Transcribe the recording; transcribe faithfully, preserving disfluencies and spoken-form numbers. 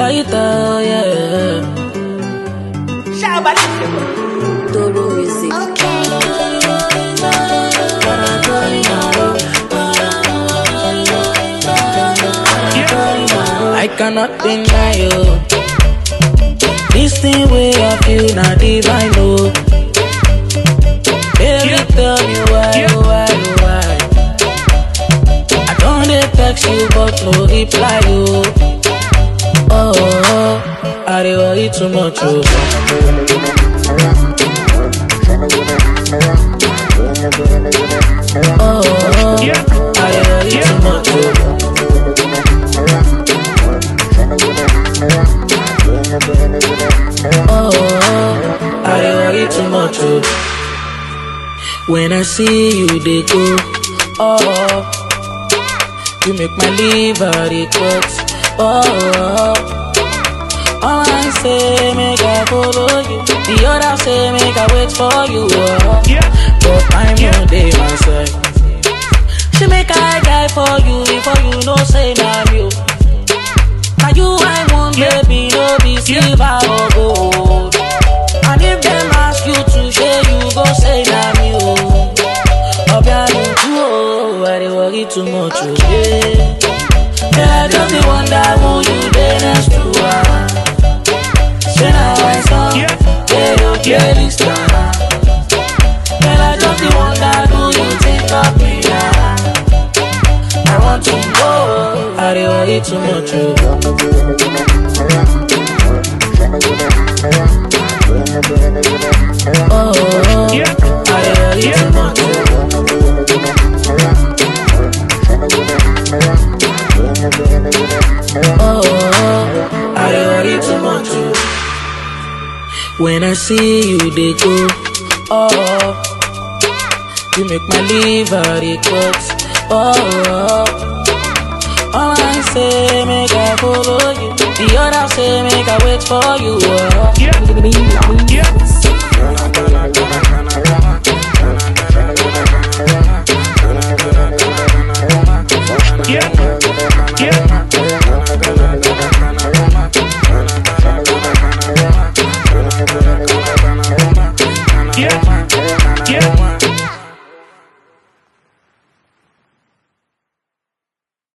Lighter, yeah. Toro music. I cannot deny you. This thing way I feel not divine, no. Baby, tell me why, why, why. I don't dey text you, but no reply, you. Oh, oh, oh, I dey worry too much, oh. Oh, oh, oh, I dey worry too much, oh. Oh, oh, I dey worry too much, oh. When I see you, they go, oh, you make my liver dey cut, oh, oh. All I say, make I follow you. The other say, make I wait for you, oh. But I'm no day my side. She make I die for you before you know say na you. Now you I want, baby, no be silver or gold. And if them ask you to share, you go say na me, oh. Obiano, oh, I dey worry too much, oh, yeah. Yeah, I just dey wonder who you dey next to, ah. Say now I saw, yeah, you get this time. Girl, I just dey wonder, do you think of me, ah? I want to go, I dey worry too much, oh. Oh, oh, I dey worry too much, oh. Oh, oh, I dey worry too much, oh. When I see you, they go, oh, you make my liver dey cut, oh, oh. All I say, make I follow you. The other say, make I wait for you, oh.